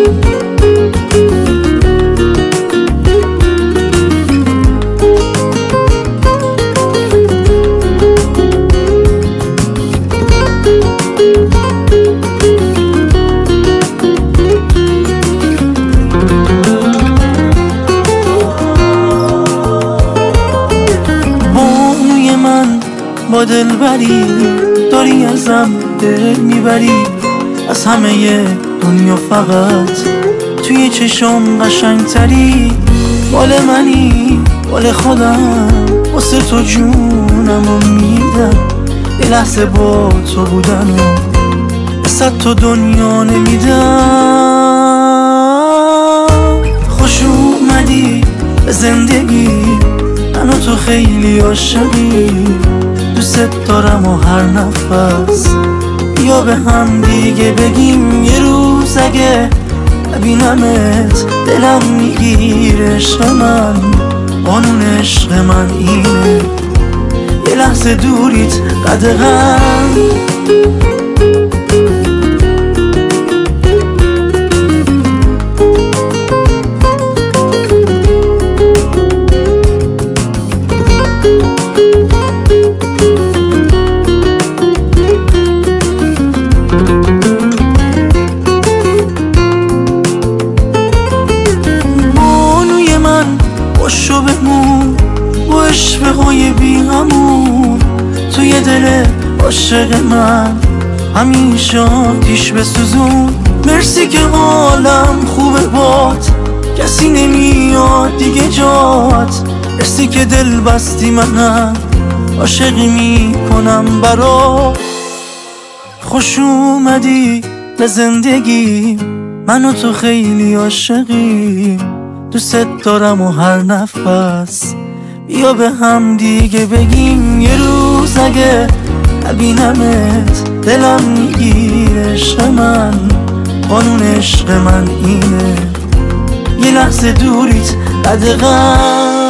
با دلبری داری ازم دل میبری، از همه دنیا فقط توی چشم قشنگتری. مال منی مال خودم، واسه تو جونمو میدم. یه لحظه با تو بودن و واسه تو دنیا نمیدم. خوش اومدی به زندگی، من و تو خیلی عاشقی. دوست دارم و هر نفس بیا به هم دیگه بگیم یه روز اگه ببینمت دلم میگیره. عشق من قانون عشق من اینه، یه لحظه دوریت قدغن. باشو بمون با عشقهای بی همون توی دل عاشق من، همیشه آتیش بسوزون. مرسی که حالم خوبه بات، کسی نمیاد دیگه جات. مرسی که دل بستی منم عاشقی میکنم برات. خوش اومدی به زندگی، من و تو خیلی عاشقی. دوست دارم و هر نفس بیا به هم دیگه بگیم یه روز اگه ببینمت دلم میگیره. عشق من قانون عشق من اینه، یه لحظه دوریت قدغن.